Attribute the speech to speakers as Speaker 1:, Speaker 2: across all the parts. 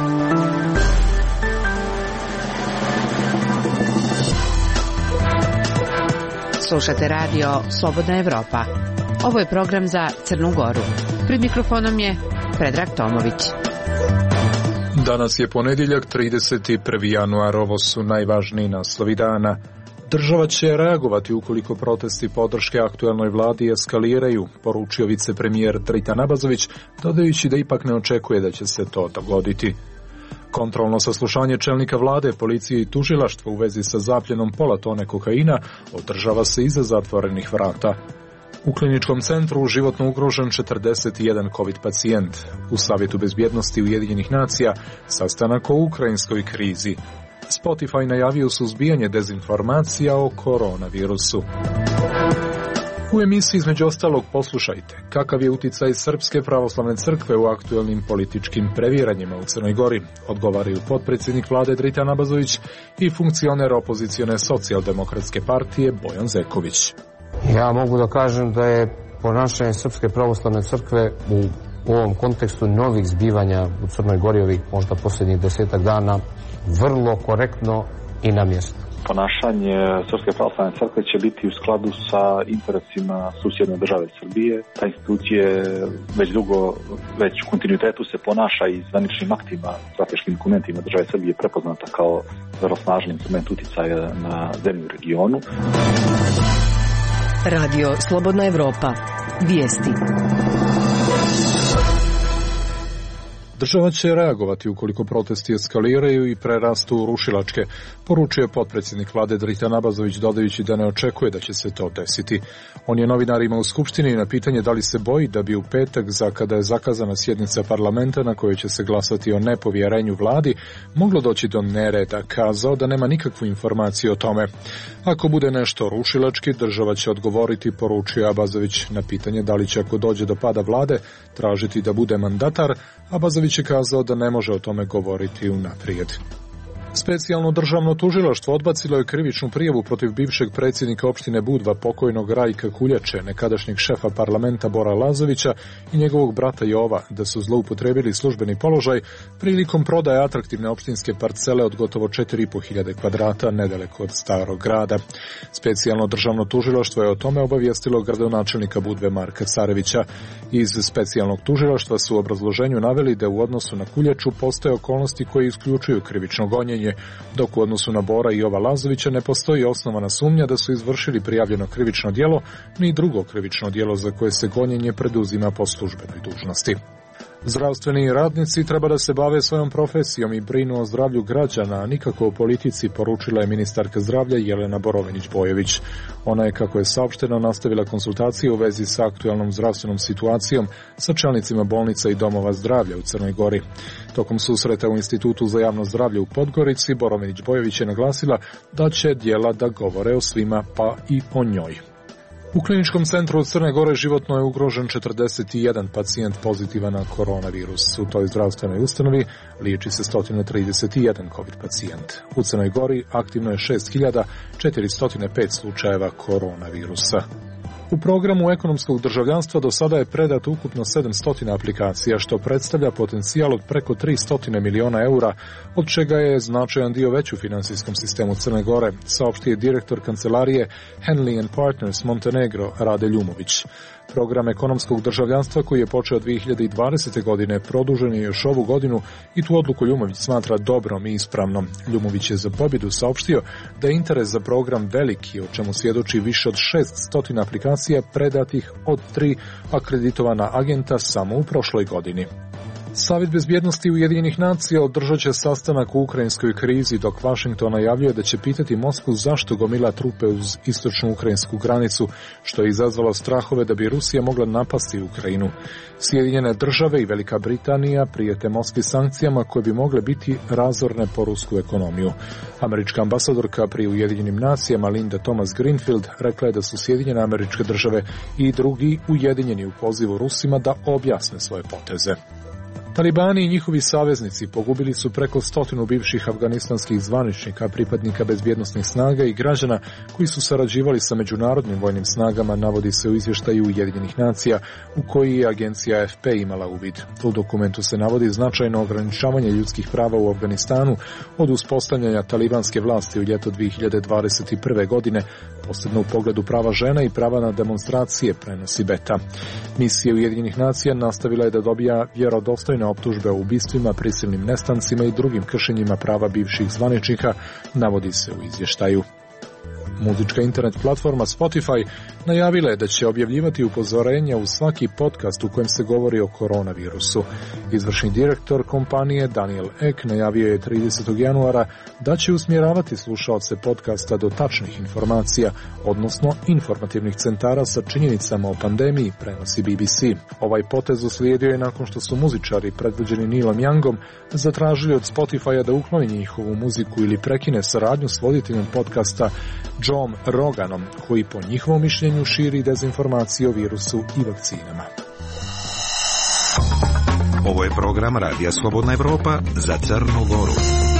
Speaker 1: Slušate radio Slobodna Evropa. Ovo je program za Crnu Goru. Pred mikrofonom je Predrag Tomović.
Speaker 2: Danas je ponedjeljak, 31. januar. Ovo su najvažniji naslovi dana. Država će reagovati ukoliko protesti podrške aktuelnoj vladi eskaliraju, poručio vicepremijer Dritan Abazović, dodajući da ipak ne očekuje da će se to dogoditi. Kontrolno saslušanje čelnika vlade, policije i tužilaštva u vezi sa zapljenom pola tone kokaina održava se iza zatvorenih vrata. U kliničkom centru životno ugrožen 41 COVID pacijent. U Savjetu bezbjednosti Ujedinjenih nacija sastanak o ukrajinskoj krizi. Spotify najavio suzbijanje dezinformacija o koronavirusu. U emisiji između ostalog poslušajte kakav je uticaj Srpske pravoslavne crkve u aktuelnim političkim previranjima u Crnoj Gori, odgovaraju potpredsjednik vlade Dritan Abazović i funkcioner opozicione socijaldemokratske partije Bojan Zeković.
Speaker 3: Ja mogu da kažem da je ponašanje Srpske pravoslavne crkve u ovom kontekstu novih zbivanja u Crnoj Gori ovih možda posljednjih 10 dana vrlo korektno i na mjestu.
Speaker 4: Ponašanje Srpske pravoslavne crkve će biti u skladu sa interesima susjedne države Srbije. Ta institucija već u kontinuitetu se ponaša i zvaničnim aktima, strateškim dokumentima države Srbije prepoznata kao vrlo snažni instrument uticaja na zemlju u regionu.
Speaker 5: Radio Slobodna Evropa. Vijesti.
Speaker 2: Država će reagovati ukoliko protesti eskaliraju i prerastu u rušilačke, poručio je potpredsjednik vlade Dritan Abazović, dodajući da ne očekuje da će se to desiti. On je novinarima u Skupštini na pitanje da li se boji da bi u petak, kada je zakazana sjednica parlamenta na kojoj će se glasati o nepovjerenju vladi, moglo doći do nereda, kazao da nema nikakvu informaciju o tome. Ako bude nešto rušilački, država će odgovoriti, poručio Abazović. Na pitanje da li će, ako dođe do pada vlade, tražiti da bude mandatar, Abazović je kazao da ne može o tome govoriti unaprijed. Specijalno državno tužilaštvo odbacilo je krivičnu prijavu protiv bivšeg predsjednika opštine Budva, pokojnog Rajka Kuljače, nekadašnjeg šefa parlamenta Bora Lazovića i njegovog brata Jova, da su zloupotrebili službeni položaj prilikom prodaje atraktivne opštinske parcele od gotovo 4.500 kvadrata nedaleko od Starog grada. Specijalno državno tužilaštvo je o tome obavijestilo gradonačelnika Budve Marka Carevića. Iz specijalnog tužilaštva su u obrazloženju naveli da u odnosu na Kuljaču postoje okolnosti koje isključuju krivično gonjenje, dok u odnosu na Bora i Jova Lazovića ne postoji osnovana sumnja da su izvršili prijavljeno krivično djelo ni drugo krivično djelo za koje se gonjenje preduzima po službenoj dužnosti. Zdravstveni radnici treba da se bave svojom profesijom i brinu o zdravlju građana, a nikako o politici, poručila je ministarka zdravlja Jelena Borovinić-Bojović. Ona je, kako je saopšteno, nastavila konsultacije u vezi sa aktualnom zdravstvenom situacijom sa čelnicima bolnica i domova zdravlja u Crnoj Gori. Tokom susreta u Institutu za javno zdravlje u Podgorici, Borovinić-Bojović je naglasila da će djela da govore o svima, pa i o njoj. U kliničkom centru Crne Gore životno je ugrožen 41 pacijent pozitivan na koronavirus. U toj zdravstvenoj ustanovi liječi se 131 COVID pacijent. U Crnoj Gori aktivno je 6.405 slučajeva koronavirusa. U programu ekonomskog državljanstva do sada je predato ukupno 700 aplikacija, što predstavlja potencijal od preko 300 miliona eura, od čega je značajan dio već u finansijskom sistemu Crne Gore, saopštio je direktor kancelarije Henley & Partners Montenegro Rade Ljumović. Program ekonomskog državljanstva koji je počeo 2020. godine produžen je još ovu godinu i tu odluku Ljumović smatra dobrom i ispravnom. Ljumović je za pobjedu saopštio da je interes za program veliki, o čemu svjedoči više od 600 aplikacija predatih od 3 akreditovana agenta samo u prošloj godini. Savjet bezbjednosti Ujedinjenih nacija održat će sastanak u ukrajinskoj krizi, dok Washington najavljuje da će pitati Moskvu zašto gomila trupe uz istočnu ukrajinsku granicu, što je izazvalo strahove da bi Rusija mogla napasti Ukrajinu. Sjedinjene države i Velika Britanija prijete Moskvi sankcijama koje bi mogle biti razorne po rusku ekonomiju. Američka ambasadorka pri Ujedinjenim nacijama Linda Thomas Greenfield rekla je da su Sjedinjene Američke Države i drugi ujedinjeni u pozivu Rusima da objasne svoje poteze. Talibani i njihovi saveznici pogubili su preko 100 bivših afganistanskih zvaničnika, pripadnika bezbjednosnih snaga i građana koji su sarađivali sa međunarodnim vojnim snagama, navodi se u izvještaju Ujedinjenih nacija u koji je agencija AFP imala uvid. U dokumentu se navodi značajno ograničavanje ljudskih prava u Afganistanu od uspostavljanja talibanske vlasti u ljeto 2021. godine, posebno u pogledu prava žena i prava na demonstracije, prenosi Beta. Misija Ujedinjenih nacija nastavila je da dobija vjerodostojne optužbe o ubistvima, prisilnim nestancima i drugim kršenjima prava bivših zvaničnika, navodi se u izvještaju. Muzička internet platforma Spotify najavila je da će objavljivati upozorenja u svaki podcast u kojem se govori o koronavirusu. Izvršni direktor kompanije Daniel Ek najavio je 30. januara da će usmjeravati slušaoce podcasta do tačnih informacija, odnosno informativnih centara sa činjenicama o pandemiji, prenosi BBC. Ovaj potez uslijedio je nakon što su muzičari predvođeni Neilom Youngom zatražili od Spotify-a da ukloni njihovu muziku ili prekine saradnju s voditeljem podcasta Joe Roganom, koji po njihovom mišljenju širi dezinformacije o virusu i vakcinama.
Speaker 6: Ovo je program Radija Slobodna Evropa za Crnu Goru.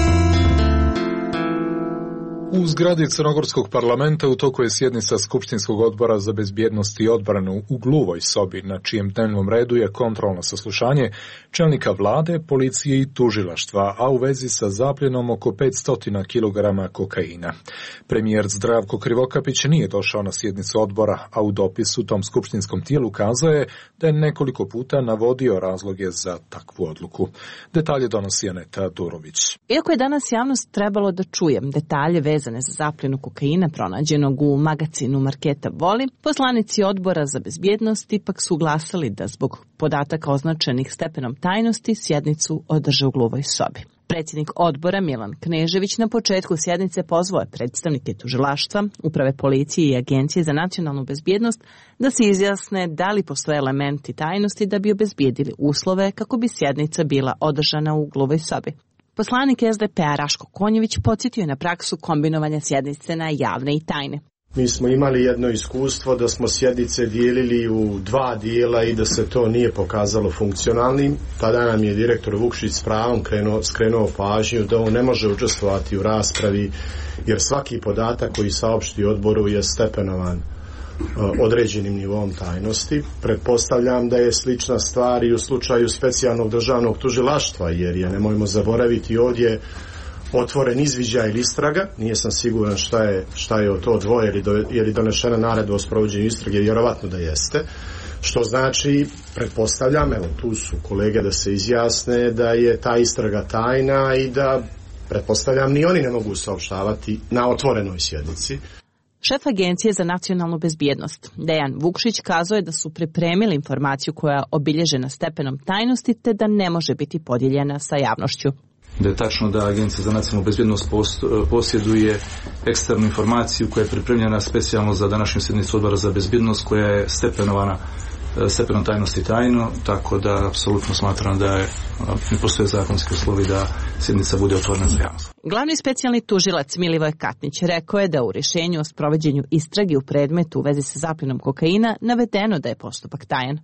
Speaker 2: U zgradi Crnogorskog parlamenta u toku je sjednica Skupštinskog odbora za bezbjednost i odbranu u gluvoj sobi, na čijem dnevnom redu je kontrolno saslušanje čelnika vlade, policije i tužilaštva, a u vezi sa zapljenom oko 500 kg kokaina. Premijer Zdravko Krivokapić nije došao na sjednicu odbora, a u dopisu tom skupštinskom tijelu kazao je da je nekoliko puta navodio razloge za takvu odluku. Detalje donosi Aneta Durović.
Speaker 7: Iako je danas javnost trebalo da čuje detalje vezane za zapljenu kokaina pronađenog u magacinu marketa Voli, poslanici odbora za bezbjednost ipak su glasali da zbog podataka označenih stepenom tajnosti sjednicu održe u gluvoj sobi. Predsjednik odbora Milan Knežević na početku sjednice pozvao je predstavnike tužilaštva, uprave policije i Agencije za nacionalnu bezbjednost da se izjasne da li postoje elementi tajnosti da bi obezbijedili uslove kako bi sjednica bila održana u gluvoj sobi. Poslanik SDP-a Raško Konjević podsjetio je na praksu kombinovanja sjednice na javne i tajne.
Speaker 8: Mi smo imali jedno iskustvo da smo sjednice dijelili u dva dijela i da se to nije pokazalo funkcionalnim. Tada nam je direktor Vukšić s pravom skrenuo pažnju da on ne može učestvovati u raspravi jer svaki podatak koji saopšti odboru je stepenovan određenim nivom tajnosti. Pretpostavljam da je slična stvar i u slučaju specijalnog državnog tužilaštva, jer je, nemojmo zaboraviti, ovdje otvoren izviđaj ili istraga. Nije sam siguran šta je od to dvoje, je li donešena naredba o sprovođenju istrage, vjerovatno da jeste. Što znači, pretpostavljam, evo tu su kolege da se izjasne, da je ta istraga tajna i da, pretpostavljam, ni oni ne mogu saopštavati na otvorenoj sjednici.
Speaker 7: Šef Agencije za nacionalnu bezbjednost, Dejan Vukšić, kazao je da su pripremili informaciju koja je obilježena stepenom tajnosti te da ne može biti podijeljena sa javnošću.
Speaker 9: Da je tačno da Agencija za nacionalnu bezbjednost posjeduje eksternu informaciju koja je pripremljena specijalno za današnju sjednicu odbora za bezbjednost, koja je stepenovana stepenom tajnosti tajno, tako da apsolutno smatram da ne postoje zakonski uslovi da sjednica bude otvorena za javnost.
Speaker 7: Glavni specijalni tužilac Milivoj Katnić rekao je da u rješenju o sprovođenju istrage u predmetu u vezi sa zapljenom kokaina navedeno da je postupak tajan.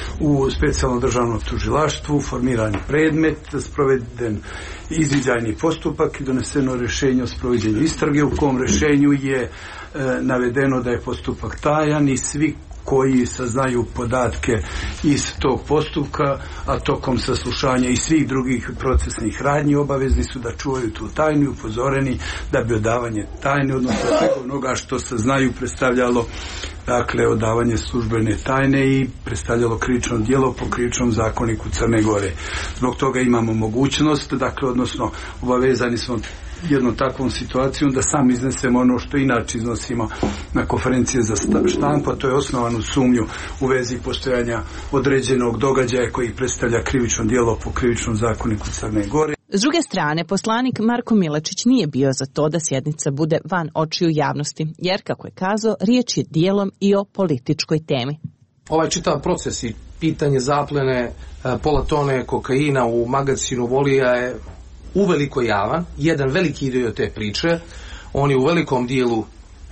Speaker 10: U specijalnom državnom tužilaštvu formiran je predmet, sproveden izviđajni postupak i doneseno rješenje o sprovođenju istrage, u kom rješenju je navedeno da je postupak tajan i svi koji saznaju podatke iz tog postupka, a tokom saslušanja i svih drugih procesnih radnji obavezni su da čuvaju tu tajnu i upozoreni da bi odavanje tajne, odnosno svega onoga što saznaju, predstavljalo dakle odavanje službene tajne i predstavljalo krivično djelo po krivičnom zakoniku Crne Gore. Zbog toga imamo mogućnost, dakle odnosno obavezani smo jednom takvom situacijom da sam iznesemo ono što inače iznosimo na konferencije za štampu, a to je osnovanu sumnju u vezi postojanja određenog događaja koji predstavlja krivično djelo po krivičnom zakoniku Crne Gore.
Speaker 7: S druge strane, poslanik Marko Milačić nije bio za to da sjednica bude van očiju javnosti, jer, kako je kazao, riječ je dijelom i o političkoj temi.
Speaker 11: Ovaj čitav proces i pitanje zaplene pola tone kokaina u magacinu Volija je uveliko javan, jedan veliki dio te priče. On je u velikom dijelu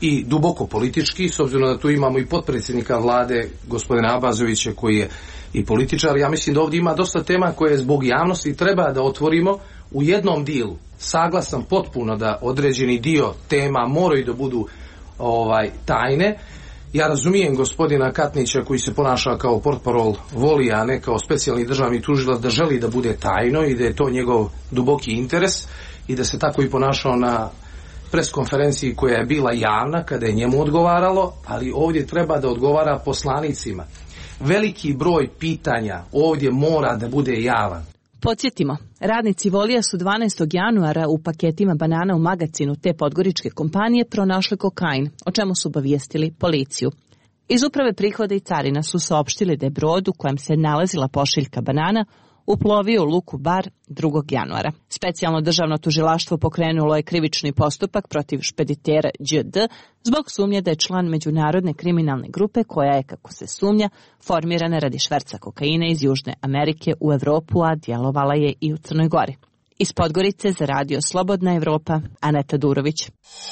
Speaker 11: i duboko politički, s obzirom da tu imamo i potpredsjednika vlade gospodina Abazovića koji je i političar. Ja mislim da ovdje ima dosta tema koje zbog javnosti treba da otvorimo u jednom dijelu. Saglasan potpuno da određeni dio tema moraju da budu tajne. Ja razumijem gospodina Katnića koji se ponaša kao portparol Volija, a ne kao specijalni državni tužilac, da želi da bude tajno i da je to njegov duboki interes i da se tako i ponašao na preskonferenciji koja je bila javna kada je njemu odgovaralo, ali ovdje treba da odgovara poslanicima. Veliki broj pitanja ovdje mora da bude javan.
Speaker 7: Podsjetimo, radnici Volija su 12. januara u paketima banana u magacinu te podgoričke kompanije pronašli kokain, o čemu su obavijestili policiju. Iz Uprave prihoda i carina su saopštili da je brod u kojem se nalazila pošiljka banana uplovio u luku Bar 2. januara. Specijalno državno tužilaštvo pokrenulo je krivični postupak protiv špeditera ĐD zbog sumnje da je član međunarodne kriminalne grupe koja je, kako se sumnja, formirana radi šverca kokaina iz Južne Amerike u Evropu, a djelovala je i u Crnoj Gori. Iz Podgorice za radio Slobodna Evropa, Aneta Durović.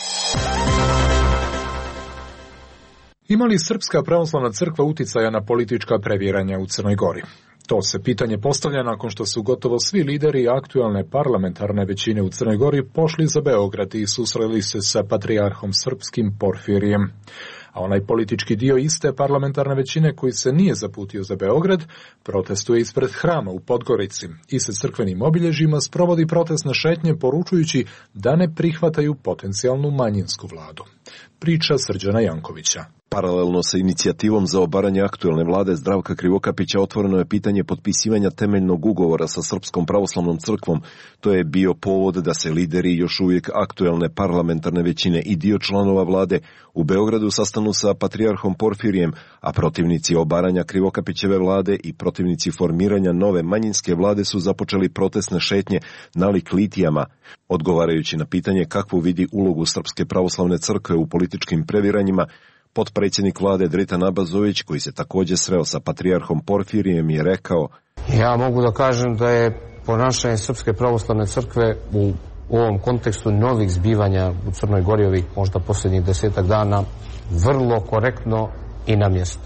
Speaker 2: Ima li Srpska pravoslavna crkva uticaja na politička previranja u Crnoj Gori? To se pitanje postavlja nakon što su gotovo svi lideri aktualne parlamentarne većine u Crnoj Gori pošli za Beograd i susreli se sa patrijarhom srpskim Porfirijem. A onaj politički dio iste parlamentarne većine koji se nije zaputio za Beograd protestuje ispred hrama u Podgorici i sa crkvenim obilježjima sprovodi protestne šetnje poručujući da ne prihvataju potencijalnu manjinsku vladu. Priča Srđana Jankovića.
Speaker 12: Paralelno sa inicijativom za obaranje aktuelne vlade Zdravka Krivokapića otvoreno je pitanje potpisivanja temeljnog ugovora sa Srpskom pravoslavnom crkvom. To je bio povod da se lideri još uvijek aktuelne parlamentarne većine i dio članova vlade u Beogradu sastanu sa patrijarhom Porfirijem, a protivnici obaranja Krivokapićeve vlade i protivnici formiranja nove manjinske vlade su započeli protestne šetnje nalik litijama. Odgovarajući na pitanje kakvu vidi ulogu Srpske pravoslavne crkve u političkim previranjima, potpredsjednik vlade Dritan Abazović, koji se također sreo sa patrijarhom Porfirijem, je rekao:
Speaker 3: Ja mogu da kažem da je ponašanje Srpske pravoslavne crkve u ovom kontekstu novih zbivanja u Crnoj Gori ovih možda posljednjih 10 dana vrlo korektno i na mjestu.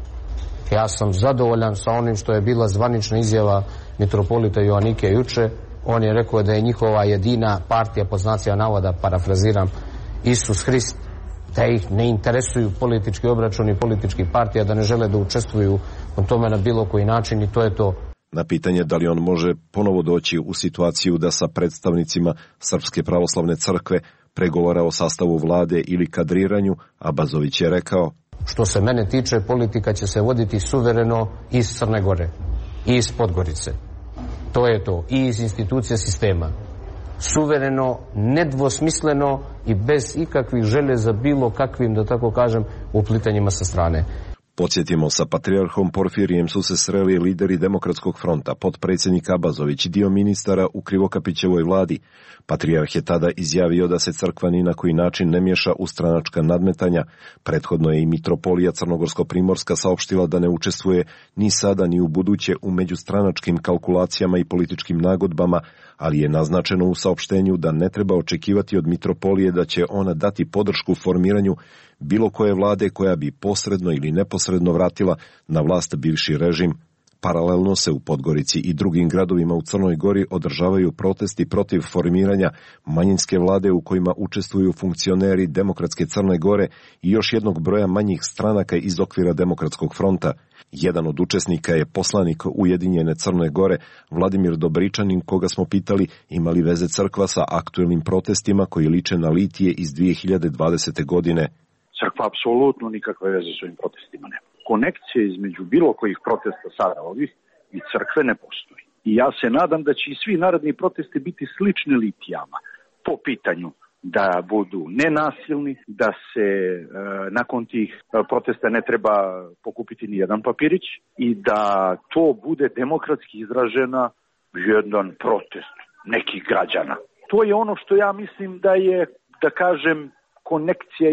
Speaker 3: Ja sam zadovoljan sa onim što je bila zvanična izjava mitropolita Joanike juče. On je rekao da je njihova jedina partija, pod znacima navoda, parafraziram, Isus Hrist, da ih ne interesuju politički obračuni političkih partija, da ne žele da učestvuju u tome na bilo koji način, i to je to.
Speaker 12: Na pitanje da li on može ponovo doći u situaciju da sa predstavnicima Srpske pravoslavne crkve pregovara o sastavu vlade ili kadriranju, Abazović je rekao:
Speaker 3: Što se mene tiče, politika će se voditi suvereno iz Crne Gore i iz Podgorice. To je to. I iz institucija sistema. Suvereno, nedvosmisleno i bez ikakvih želje za bilo kakvim, da tako kažem, uplitanjima sa strane.
Speaker 12: Podsjetimo, sa patrijarhom Porfirijem su se sreli lideri Demokratskog fronta, potpredsjednik Abazović i dio ministara u Krivokapićevoj vladi. Patrijarh je tada izjavio da se crkva ni na koji način ne miješa u stranačka nadmetanja. Prethodno je i mitropolija Crnogorsko-Primorska saopštila da ne učestvuje ni sada ni u buduće u međustranačkim kalkulacijama i političkim nagodbama, ali je naznačeno u saopštenju da ne treba očekivati od mitropolije da će ona dati podršku formiranju bilo koje vlade koja bi posredno ili neposredno vratila na vlast bivši režim. Paralelno se u Podgorici i drugim gradovima u Crnoj Gori održavaju protesti protiv formiranja manjinske vlade u kojima učestvuju funkcioneri Demokratske Crne Gore i još jednog broja manjih stranaka iz okvira Demokratskog fronta. Jedan od učesnika je poslanik Ujedinjene Crne Gore, Vladimir Dobričanin, koga smo pitali ima li veze crkva sa aktuelnim protestima koji liče na litije iz 2020. godine.
Speaker 13: Crkva apsolutno nikakve veze s ovim protestima nema. Konekcije između bilo kojih protesta sada ovih i crkve ne postoji. I ja se nadam da će i svi naredni protesti biti slični litijama po pitanju da budu nenasilni, da se nakon tih protesta ne treba pokupiti ni jedan papirić i da to bude demokratski izražena jedan protest nekih građana. To je ono što ja mislim da je, da kažem, konekcija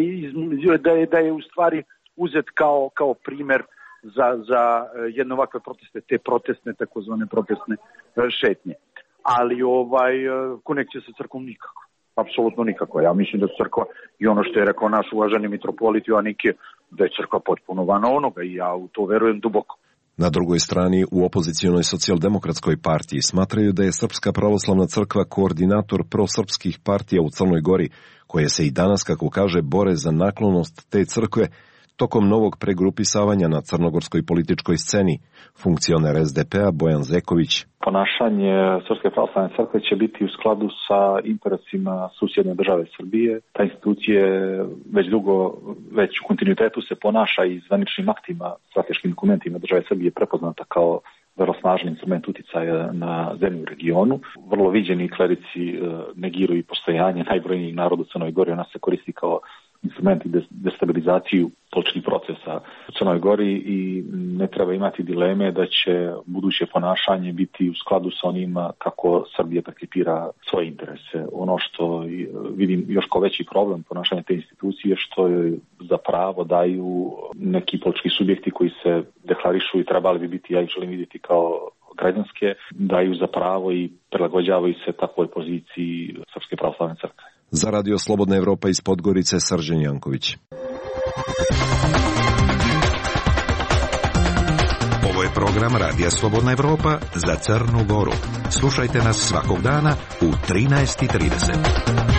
Speaker 13: da je u stvari uzet kao primjer za jedne ovakve proteste, te protestne, takozvane protestne šetnje. Ali konekcija sa crkvom nikako. Apsolutno nikako. Ja mislim da crkva, i ono što je rekao naš uvaženi mitropolit Joannikije, da je crkva potpuno van onoga i ja u to verujem duboko.
Speaker 12: Na drugoj strani, u opozicijonoj socijaldemokratskoj partiji smatraju da je Srpska pravoslavna crkva koordinator prosrpskih partija u Crnoj Gori, koje se i danas, kako kaže, bore za naklonost te crkve tokom novog pregrupisavanja na crnogorskoj političkoj sceni. Funkcioner SDP-a Bojan Zeković.
Speaker 4: Ponašanje Srpske pravoslavne crkve će biti u skladu sa interesima susjedne države Srbije. Ta institucija već u kontinuitetu se ponaša i zvaničnim aktima, strateškim dokumentima države Srbije prepoznata kao vrlo snažan instrument uticaja na zemlju u regionu. Vrlo viđeni klerici negiraju postojanje najbrojnijih naroda u Crnoj Gori. Ona se koristi kao instrument i destabilizaciju političkih procesa u Crnoj Gori i ne treba imati dileme da će buduće ponašanje biti u skladu sa onim kako Srbija percipira svoje interese. Ono što vidim još kao veći problem ponašanja te institucije što je zapravo daju neki politički subjekti koji se deklarišu i trebali bi biti, ja ih želim vidjeti kao građanske, daju zapravo i prilagođavaju se takvoj poziciji Srpske pravoslavne crkve.
Speaker 12: Za Radio Slobodna Evropa iz Podgorice, Srđan Janković.
Speaker 6: Ovo je program Radija Slobodna Evropa za Crnu Goru. Slušajte nas svakog dana u 13:30.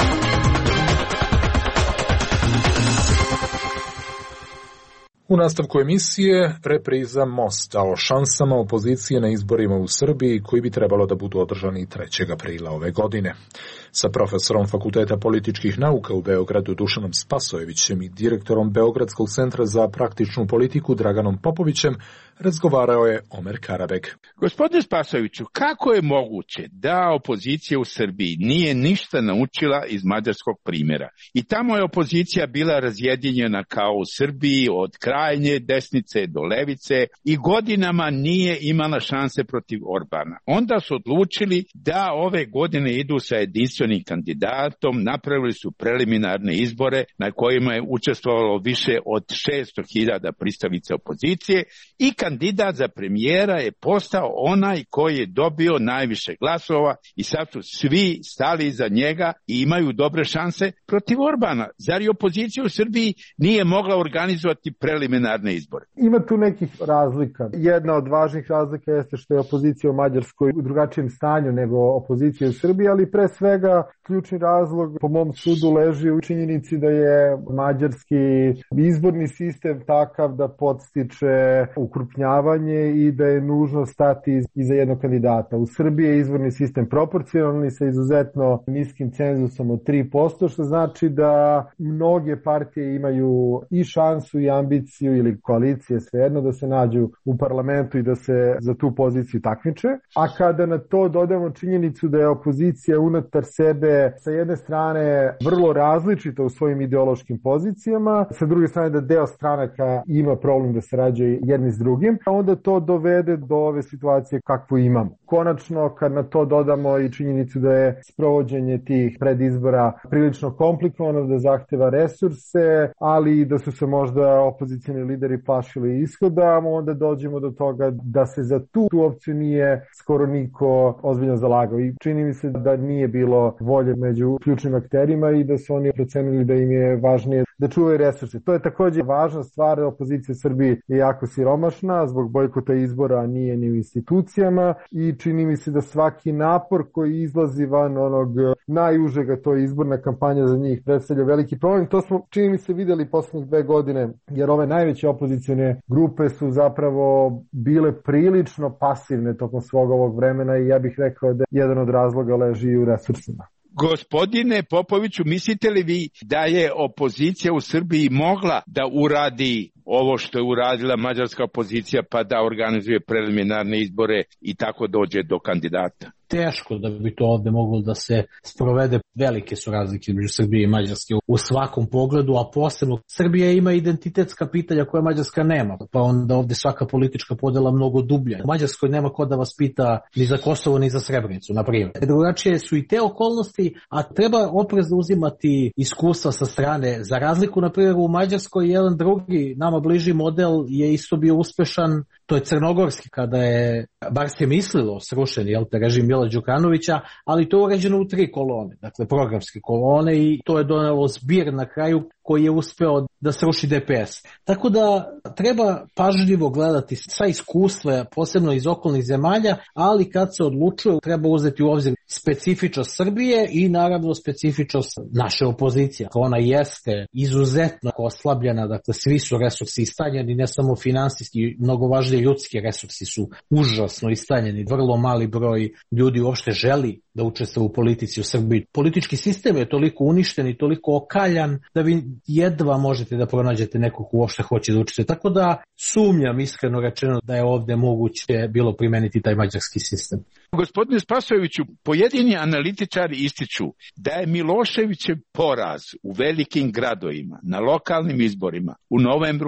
Speaker 2: U nastavku emisije repriza Mosta o šansama opozicije na izborima u Srbiji koji bi trebalo da budu održani 3. aprila ove godine. Sa profesorom Fakulteta političkih nauka u Beogradu Dušanom Spasojevićem i direktorom Beogradskog centra za praktičnu politiku Draganom Popovićem razgovarao je Omer Karabek.
Speaker 14: Gospodine Spasojeviću, kako je moguće da opozicija u Srbiji nije ništa naučila iz mađarskog primjera? I tamo je opozicija bila razjedinjena kao u Srbiji od krajnje desnice do levice i godinama nije imala šanse protiv Orbana. Onda su odlučili da ove godine idu sa jedinstvenim kandidatom, napravili su preliminarne izbore na kojima je učestvovalo više od 600.000 pristalica opozicije i kandidat za premijera je postao onaj koji je dobio najviše glasova i sad su svi stali iza njega i imaju dobre šanse protiv Orbana. Zar i opozicija u Srbiji nije mogla organizovati preliminarne izbore?
Speaker 15: Ima tu nekih razlika. Jedna od važnih razlika jeste što je opozicija u Mađarskoj u drugačijem stanju nego opozicija u Srbiji, ali pre svega ključni razlog po mom sudu leži u činjenici da je mađarski izborni sistem takav da podstiče ukrupnjavanje i da je nužno stati iza jednog kandidata. U Srbiji je izborni sistem proporcionalni sa izuzetno niskim cenzusom od 3%, što znači da mnoge partije imaju i šansu i ambiciju ili koalicije svejedno da se nađu u parlamentu i da se za tu poziciju takmiče. A kada na to dodamo činjenicu da je opozicija unutar sebe sa jedne strane vrlo različita u svojim ideološkim pozicijama, sa druge strane da deo stranaka ima problem da se rađaju jedni s drugim, onda to dovede do ove situacije kakvu imamo. Konačno, kad na to dodamo i činjenicu da je sprovođenje tih predizbora prilično komplikovano, da zahteva resurse, ali i da su se možda opozicioni lideri plašili ishoda, onda dođemo do toga da se za tu opciju nije skoro niko ozbiljno zalagao. I čini mi se da nije bilo volje među ključnim akterima i da su oni procenili da im je važnije da čuvaju resurse. To je također važna stvar, opozicija u Srbiji je jako siromašna, zbog bojkota izbora nije ni u institucijama i čini mi se da svaki napor koji izlazi van onog najužega, to je izborna kampanja za njih, predstavlja veliki problem. To smo, čini mi se, vidjeli poslednjih 2 godine, jer ove najveće opozicione grupe su zapravo bile prilično pasivne tokom svog ovog vremena i ja bih rekao da jedan od razloga leži i u resursima.
Speaker 14: Gospodine Popoviću, mislite li vi da je opozicija u Srbiji mogla da uradi ovo što je uradila mađarska opozicija pa da organizuje preliminarne izbore i tako dođe do kandidata?
Speaker 16: Teško da bi to ovde moglo da se sprovede. Velike su razlike među Srbije i Mađarske u svakom pogledu, a posebno Srbija ima identitetska pitanja koje Mađarska nema, pa onda ovde svaka politička podela mnogo dublja. U Mađarskoj nema ko da vas pita ni za Kosovo ni za Srebrenicu, na primjer. Drugačije su i te okolnosti, a treba oprezno uzimati iskustva sa strane. Za razliku, na primjer, u Mađarskoj jedan drugi nama bliži model je isto bio uspešan To je crnogorski, kada je, bar se mislilo, srušen režim Mila Đukanovića, ali to je urađeno u 3 kolone, dakle programske kolone, i to je donelo zbir na kraju koji je uspeo da sruši DPS. Tako da treba pažljivo gledati sva iskustva, posebno iz okolnih zemalja, ali kad se odlučuje treba uzeti u obzir specifičnost Srbije i naravno specifičnost naše opozicije. Ona jeste izuzetno oslabljena, dakle svi su resursi istanjeni, ne samo finansijski, mnogo važnije ljudski resursi su užasno istanjeni. Vrlo mali broj ljudi uopšte želi da učestvuje u politici u Srbiji. Politički sistem je toliko uništen i toliko okaljan da vi jedva možete da pronađete nekog ko uopšte hoće da učestvuje. Tako da sumnjam, iskreno rečeno, da je ovde moguće bilo primeniti taj mađarski sistem.
Speaker 14: Gospodine Spasojeviću, pojedini analitičari ističu da je Miloševićev poraz u velikim gradovima na lokalnim izborima u novembru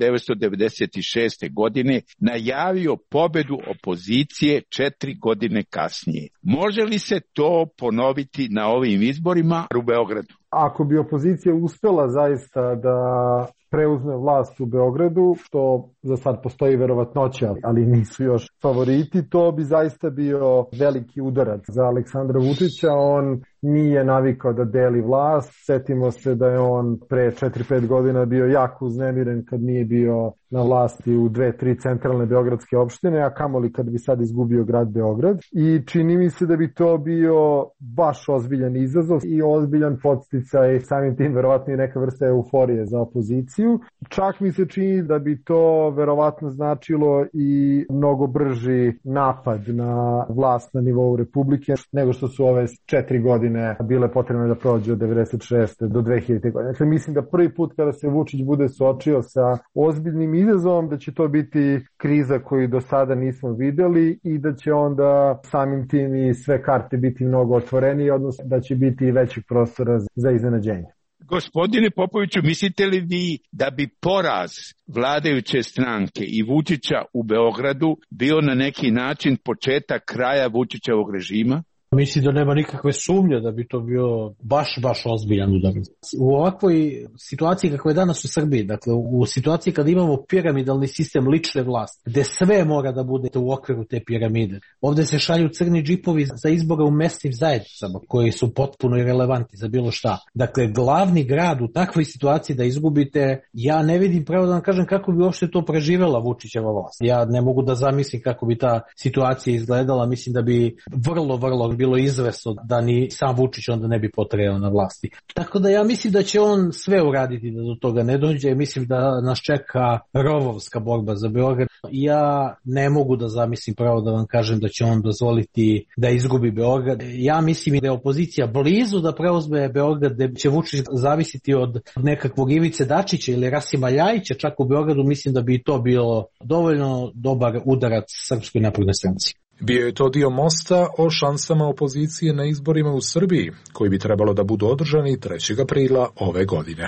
Speaker 14: 1996. godine najavio pobedu opozicije 4 godine kasnije. Može li se to ponoviti na ovim izborima u Beogradu?
Speaker 15: Ako bi opozicija uspela zaista da preuzme vlast u Beogradu, što za sad postoji verovatnoća, ali nisu još favoriti, to bi zaista bio veliki udarac za Aleksandra Vučića. On nije navikao da deli vlast. Setimo se da je on pre 4-5 godina bio jako uznemiren kad nije bio na vlasti u 2-3 centralne beogradske opštine, a kamoli kad bi sad izgubio grad Beograd. I čini mi se da bi to bio baš ozbiljan izazov i ozbiljan podsticaj, samim tim verovatno i neka vrsta euforije za opoziciju. Čak mi se čini da bi to verovatno značilo i mnogo brži napad na vlast na nivou Republike nego što su ove 4 godine bile potrebne da prođe od 96. do 2000. godine. Dakle, mislim da prvi put kada se Vučić bude suočio sa ozbiljnim izazovom, da će to biti kriza koju do sada nismo videli i da će onda samim tim i sve karte biti mnogo otvorenije, odnosno da će biti većeg prostora za iznenađenje.
Speaker 14: Gospodine Popoviću, mislite li vi da bi poraz vladajuće stranke i Vučića u Beogradu bio na neki način početak kraja Vučićevog režima?
Speaker 16: Mislim da nema nikakve sumnje da bi to bio baš ozbiljan udarac. U ovakvoj situaciji kakva je danas u Srbiji, dakle u situaciji kada imamo piramidalni sistem lične vlasti, gde sve mora da bude u okviru te piramide. Ovde se šalju crni džipovi za izbore u mesnim zajednicama koji su potpuno irelevantni za bilo šta. Dakle, glavni grad u takvoj situaciji da izgubite, ja ne vidim, pravo da vam kažem, kako bi uopšte to preživela Vučićeva vlast. Ja ne mogu da zamislim kako bi ta situacija izgledala. Mislim da bi vrlo bilo izvesno da ni sam Vučić onda ne bi potrajao na vlasti. Tako da ja mislim da će on sve uraditi da do toga ne dođe. Mislim da nas čeka rovovska borba za Beograd. Ja ne mogu da zamislim, pravo da vam kažem, da će on dozvoliti da izgubi Beograd. Ja mislim da je opozicija blizu da preuzme Beograd, da će Vučić zavisiti od nekakvog Ivice Dačića ili Rasima Ljajića čak u Beogradu. Mislim da bi to bilo dovoljno dobar udarac Srpskoj naprednoj stranci.
Speaker 2: Bio je to dio mosta o šansama opozicije na izborima u Srbiji, koji bi trebalo da budu održani 3. aprila ove godine.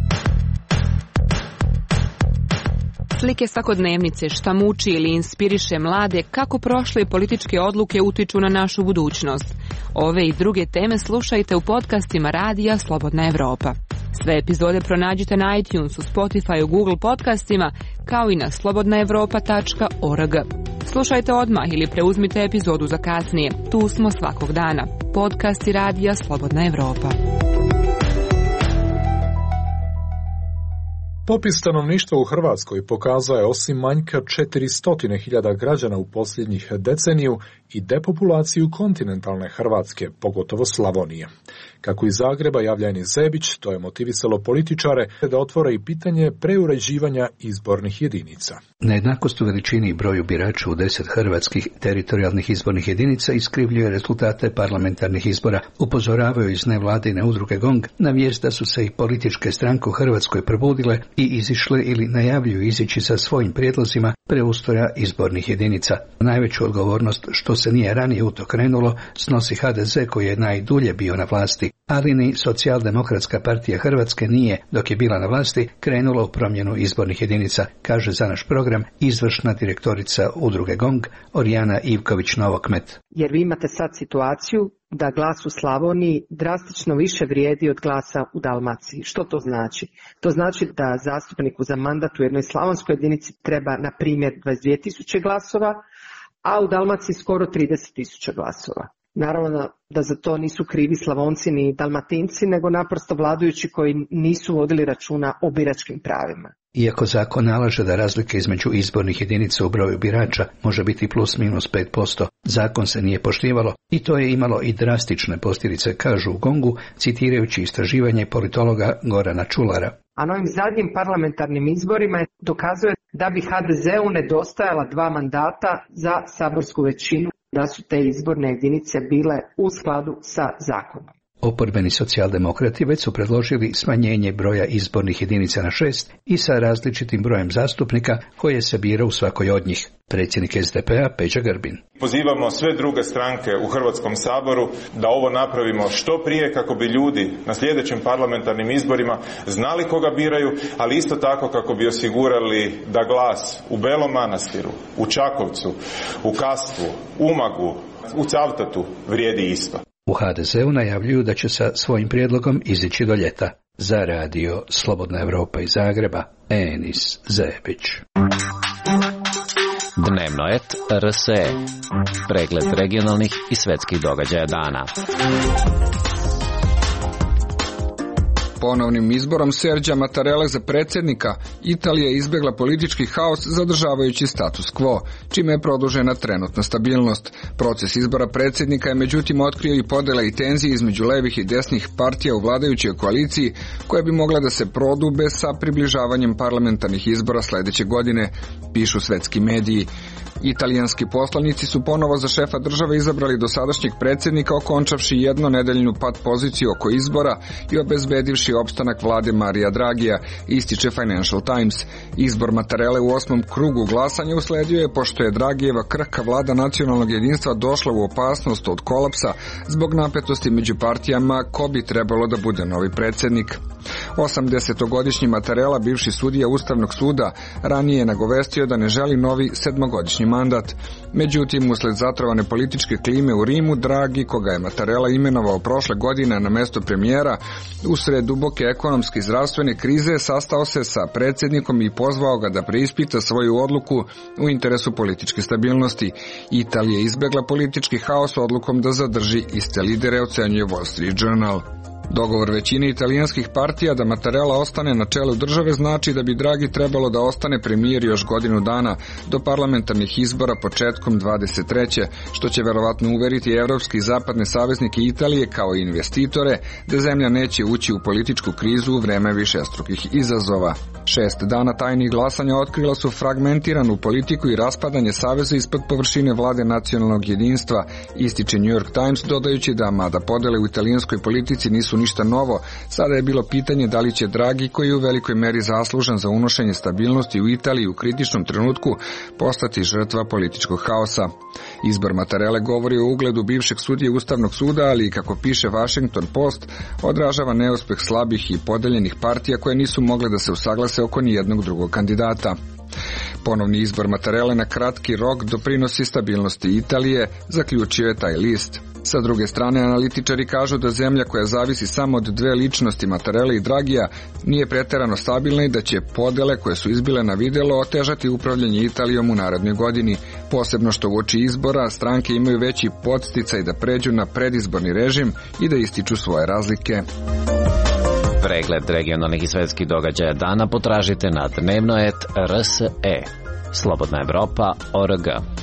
Speaker 1: Slike svakodnevnice, šta muči ili inspiriše mlade, kako prošle političke odluke utiču na našu budućnost. Ove i druge teme slušajte u podcastima Radija Slobodna Evropa. Sve epizode pronađite na iTunesu, Spotify, Google podcastima, kao i na slobodnaevropa.org. Slušajte odmah ili preuzmite epizodu za kasnije. Tu smo svakog dana. Podcasti Radija Slobodna Evropa.
Speaker 2: Popis stanovništva u Hrvatskoj pokazao je osim manjka 400.000 građana u posljednjih deceniju i depopulaciju kontinentalne Hrvatske, pogotovo Slavonije. Kako iz Zagreba javlja Enis Zebić, to je motivisalo političare da otvore i pitanje preuređivanja izbornih jedinica.
Speaker 17: Nejednakost u veličini i broju birača u 10 hrvatskih teritorijalnih izbornih jedinica iskrivljuje rezultate parlamentarnih izbora, upozoravaju iz nevladine udruge GONG na vijest da su se i političke stranke u Hrvatskoj probudile i izišle ili najavljuju izići sa svojim prijedlozima preustroja izbornih jedinica. Najveću odgovornost što se nije ranije u to krenulo snosi HDZ koji je najdulje bio na vlasti. ali ni Socijaldemokratska partija Hrvatske nije, dok je bila na vlasti, krenula u promjenu izbornih jedinica, kaže za naš program izvršna direktorica udruge GONG Orijana Ivković-Novokmet.
Speaker 18: Jer vi imate sad situaciju da glas u Slavoniji drastično više vrijedi od glasa u Dalmaciji. Što to znači? To znači da zastupniku za mandat u jednoj slavonskoj jedinici treba, na primjer, 22.000 glasova, a u Dalmaciji skoro 30.000 glasova. Naravno da za to nisu krivi Slavonci ni Dalmatinci, nego naprosto vladajući koji nisu vodili računa o biračkim pravima.
Speaker 17: Iako zakon nalaže da razlike između izbornih jedinica u broju birača može biti plus minus 5%, zakon se nije poštivalo i to je imalo i drastične posljedice, kažu u GONG-u, citirajući istraživanje politologa Gorana Čulara.
Speaker 18: A na ovim zadnjim parlamentarnim izborima dokazuje da bi HDZ-u nedostajala 2 mandata za saborsku većinu, da su te izborne jedinice bile u skladu sa zakonom.
Speaker 17: Oporbeni socijaldemokrati već su predložili smanjenje broja izbornih jedinica na 6 i sa različitim brojem zastupnika koje se bira u svakoj od njih. Predsjednik SDP-a Peđa Grbin.
Speaker 19: Pozivamo sve druge stranke u Hrvatskom saboru da ovo napravimo što prije kako bi ljudi na sljedećim parlamentarnim izborima znali koga biraju, ali isto tako kako bi osigurali da glas u Belom Manastiru, u Čakovcu, u Kastvu, Umagu, u Cavtatu vrijedi isto.
Speaker 17: U HDZ-u najavljuju da će sa svojim prijedlogom izići do ljeta. Za radio Slobodna Evropa iz Zagreba, Enis Zebić.
Speaker 20: Dnevno et RSE. Pregled regionalnih i svetskih događaja dana.
Speaker 21: Ponovnim izborom Serđa Mattarelle za predsjednika, Italija je izbjegla politički haos zadržavajući status quo, čime je produžena trenutna stabilnost. Proces izbora predsjednika je međutim otkrio i podjele i tenzije između levih i desnih partija u vladajućoj koaliciji, koje bi mogla da se prodube sa približavanjem parlamentarnih izbora sljedeće godine, pišu svetski mediji. Italijanski poslanici su ponovo za šefa države izabrali dosadašnjeg predsjednika, okončavši jednonedeljnu pad poziciju oko izbora i obezbedivši opstanak vlade Marija Dragija, ističe Financial Times. Izbor Mattarelle u 8. krugu glasanja usledio je pošto je Dragijeva krhka vlada nacionalnog jedinstva došla u opasnost od kolapsa zbog napetosti među partijama ko bi trebalo da bude novi predsjednik. 80-godišnji Mattarella, bivši sudija Ustavnog suda, ranije je nagovestio da ne želi novi 7-godišnji mandat. Međutim, usled zatrovane političke klime u Rimu, Draghi, koga je Mattarella imenovao prošle godine na mesto premijera, usred duboke ekonomske i zdravstvene krize, sastao se sa predsjednikom i pozvao ga da preispita svoju odluku u interesu političke stabilnosti. Italija je izbjegla politički haos odlukom da zadrži iste lidere, ocenjuje Wall Street Journal. Dogovor većine italijanskih partija da Mattarella ostane na čelu države znači da bi Draghi trebalo da ostane premijer još godinu dana do parlamentarnih izbora početkom 23. što će verovatno uveriti evropske i zapadne saveznike Italije kao i investitore da zemlja neće ući u političku krizu u vreme višestrukih izazova. 6 dana tajnih glasanja otkrila su fragmentiranu politiku i raspadanje saveza ispod površine vlade nacionalnog jedinstva, ističe New York Times, dodajući da mada podele u italijanskoj politici nisu ništa novo, sada je bilo pitanje da li će Draghi, koji je u velikoj meri zaslužan za unošenje stabilnosti u Italiji u kritičnom trenutku, postati žrtva političkog haosa. Izbor Mattarelle govori o ugledu bivšeg sudije Ustavnog suda, ali kako piše Washington Post, odražava neuspeh slabih i podeljenih partija koje nisu mogle da se usaglase oko nijednog drugog kandidata. Ponovni izbor Mattarelle na kratki rok doprinosi stabilnosti Italije, zaključio je taj list. Sa druge strane, analitičari kažu da zemlja koja zavisi samo od 2 ličnosti, Mattarelle i Dragija, nije pretjerano stabilna i da će podele koje su izbile na videlo otežati upravljanje Italijom u narednoj godini, posebno što uoči izbora stranke imaju veći podsticaj da pređu na predizborni režim i da ističu svoje razlike.
Speaker 20: Pregled regionalnih i svetskih događaja dana potražite na dnevnoet.rse. Slobodna Evropa.org.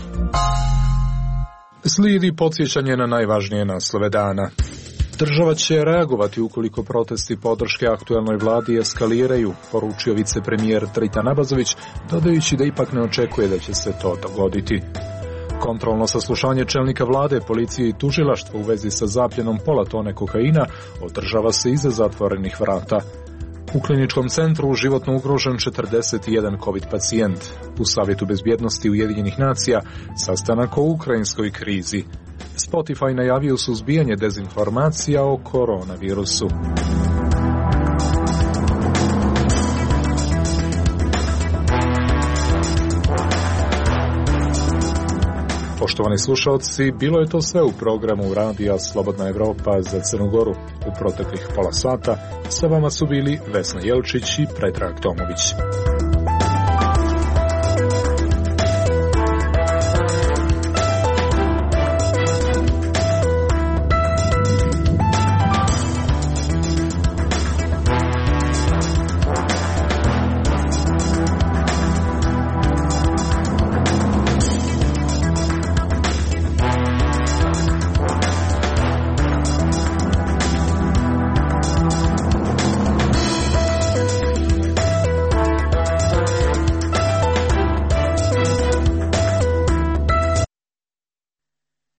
Speaker 2: Slijedi podsjećanje na najvažnije naslove dana. Država će reagovati ukoliko protesti podrške aktuelnoj vladi eskaliraju, poručio vicepremijer Dritan Abazović, dodajući da ipak ne očekuje da će se to dogoditi. Kontrolno saslušanje čelnika vlade, policije i tužilaštva u vezi sa zapljenom pola tone kokaina održava se iza zatvorenih vrata. U kliničkom centru životno ugrožen 41 COVID pacijent. U Savjetu bezbjednosti Ujedinjenih nacija sastanak o ukrajinskoj krizi. Spotify najavio suzbijanje dezinformacija o koronavirusu. Poštovani slušalci, bilo je to sve u programu Radija Slobodna Evropa za Crnu Goru. U proteklih pola sata sa vama su bili Vesna Jelčić i Predrag Tomović.